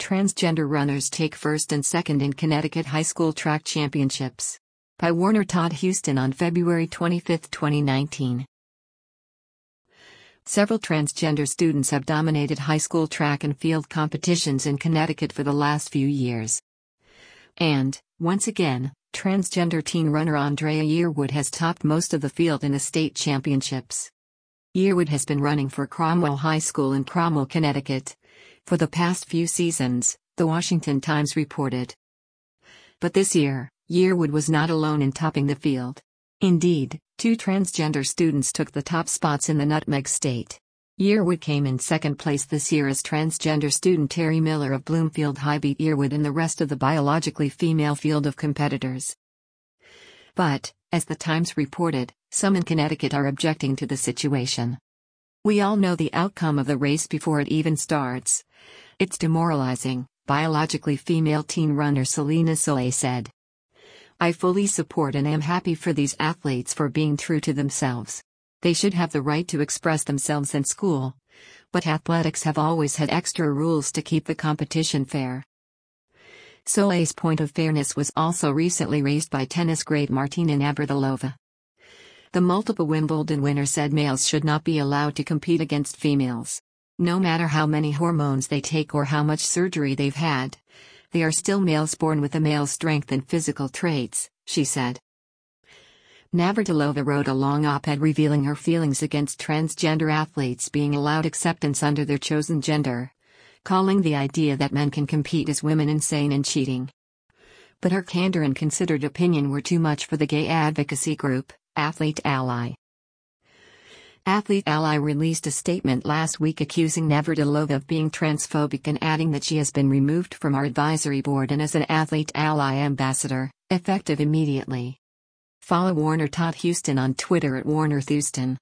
Transgender runners take first and second in Connecticut High School Track Championships. By Warner Todd Houston on February 25, 2019. Several transgender students have dominated high school track and field competitions in Connecticut for the last few years. And, once again, transgender teen runner Andrea Yearwood has topped most of the field in the state championships. Yearwood has been running for Cromwell High School in Cromwell, Connecticut, for the past few seasons, the Washington Times reported. But this year, Yearwood was not alone in topping the field. Indeed, two transgender students took the top spots in the Nutmeg State. Yearwood came in second place this year as transgender student Terry Miller of Bloomfield High beat Yearwood and the rest of the biologically female field of competitors. But, as the Times reported, some in Connecticut are objecting to the situation. "We all know the outcome of the race before it even starts. It's demoralizing," biologically female teen runner Selena Soleil said. "I fully support and am happy for these athletes for being true to themselves. They should have the right to express themselves in school. But athletics have always had extra rules to keep the competition fair." Soleil's point of fairness was also recently raised by tennis great Martina Navratilova. The multiple Wimbledon winner said males should not be allowed to compete against females. "No matter how many hormones they take or how much surgery they've had, they are still males born with a male strength and physical traits," she said. Navratilova wrote a long op-ed revealing her feelings against transgender athletes being allowed acceptance under their chosen gender, calling the idea that men can compete as women insane and cheating. But her candor and considered opinion were too much for the gay advocacy group, Athlete Ally. Athlete Ally released a statement last week accusing Navratilova of being transphobic and adding that she has been removed from our advisory board and as an Athlete Ally ambassador, effective immediately. Follow Warner Todd Houston on Twitter at WarnerThouston.